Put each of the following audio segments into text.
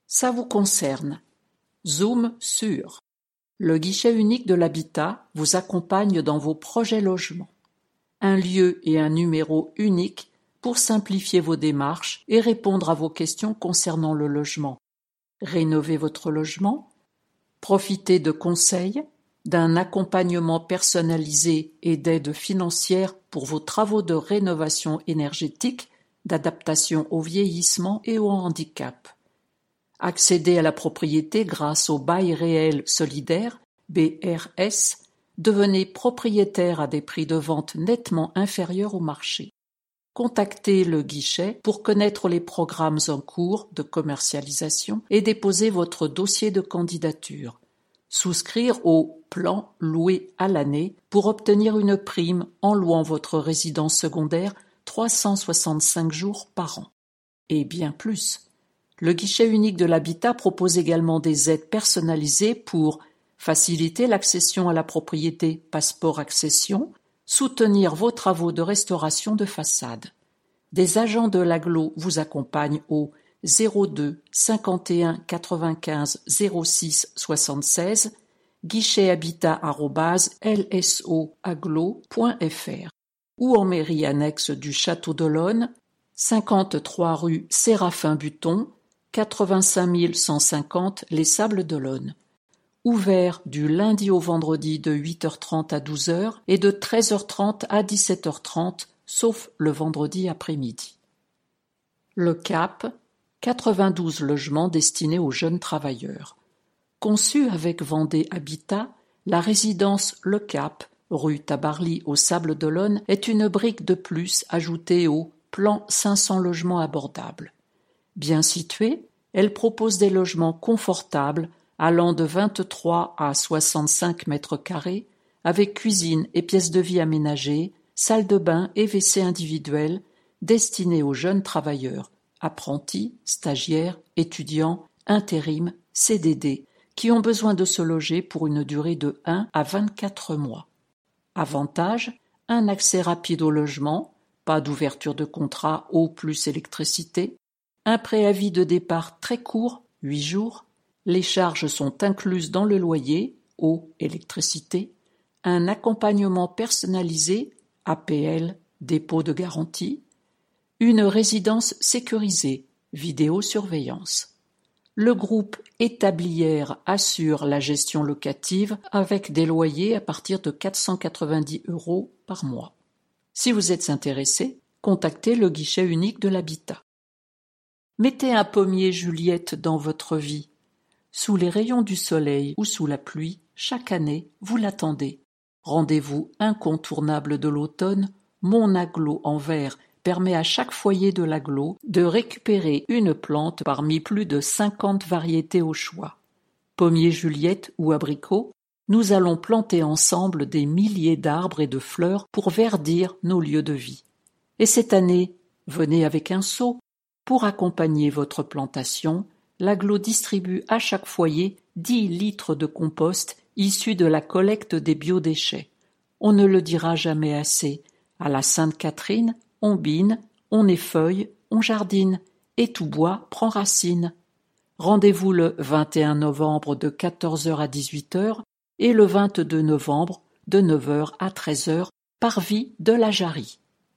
Ça vous concerne. Zoom sur. Le guichet unique de l'habitat vous accompagne dans vos projets logements. Un lieu et un numéro unique pour simplifier vos démarches et répondre à vos questions concernant le logement. Rénovez votre logement. Profitez de conseils, d'un accompagnement personnalisé et d'aides financières pour vos travaux de rénovation énergétique, d'adaptation au vieillissement et au handicap. Accédez à la propriété grâce au bail réel solidaire, BRS, devenez propriétaire à des prix de vente nettement inférieurs au marché. Contactez le guichet pour connaître les programmes en cours de commercialisation et déposer votre dossier de candidature. Souscrire au plan loué à l'année pour obtenir une prime en louant votre résidence secondaire 365 jours par an. Et bien plus. Le guichet unique de l'habitat propose également des aides personnalisées pour faciliter l'accession à la propriété Passeport Accession, soutenir vos travaux de restauration de façade. Des agents de l'AGLO vous accompagnent au 02 51 95 06 76 guichethabitat@lsoaglo.fr ou en mairie annexe du Château d'Olonne, 53 rue Séraphin Buton, 85 150 Les Sables d'Olonne. Ouvert du lundi au vendredi de 8h30 à 12h et de 13h30 à 17h30, sauf le vendredi après-midi. Le Cap, 92 logements destinés aux jeunes travailleurs. Conçue avec Vendée Habitat, la résidence Le Cap, rue Tabarly aux Sables d'Olonne, est une brique de plus ajoutée au plan 500 logements abordables. Bien située, elle propose des logements confortables allant de 23 à 65 mètres carrés, avec cuisine et pièces de vie aménagées, salle de bain et WC individuels, destinés aux jeunes travailleurs, apprentis, stagiaires, étudiants, intérim, CDD, qui ont besoin de se loger pour une durée de 1 à 24 mois. Avantage, un accès rapide au logement, pas d'ouverture de contrat eau plus électricité, un préavis de départ très court, 8 jours, les charges sont incluses dans le loyer, eau, électricité, un accompagnement personnalisé, APL, dépôt de garantie, une résidence sécurisée, vidéosurveillance. Le groupe Établière assure la gestion locative avec des loyers à partir de 490 € par mois. Si vous êtes intéressé, contactez le guichet unique de l'habitat. Mettez un pommier Juliette dans votre vie. Sous les rayons du soleil ou sous la pluie, chaque année, vous l'attendez. Rendez-vous incontournable de l'automne, Mon Aglo en verre permet à chaque foyer de l'aglo de récupérer une plante parmi plus de 50 variétés au choix. Pommier Juliette ou abricot, nous allons planter ensemble des milliers d'arbres et de fleurs pour verdir nos lieux de vie. Et cette année, venez avec un seau. Pour accompagner votre plantation, l'aglo distribue à chaque foyer 10 litres de compost issu de la collecte des biodéchets. On ne le dira jamais assez. À la Sainte-Catherine, on bine, on effeuille, on jardine, et tout bois prend racine. Rendez-vous le 21 novembre de 14h à 18h et le 22 novembre de 9h à 13h, parvis de la Jarrie.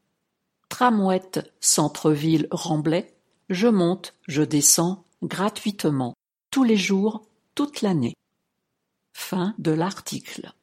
Tramouette Centre-Ville Remblai, je monte, je descends gratuitement, tous les jours, toute l'année. Fin de l'article.